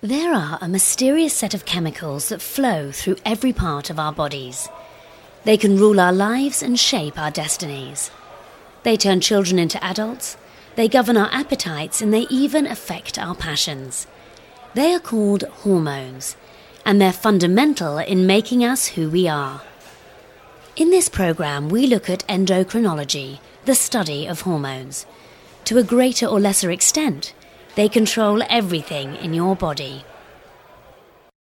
There are a mysterious set of chemicals that flow through every part of our bodies. They can rule our lives and shape our destinies. They turn children into adults, they govern our appetites, and they even affect our passions. They are called hormones, and they're fundamental in making us who we are. In this programme, we look at endocrinology, the study of hormones. To a greater or lesser extent, they control everything in your body.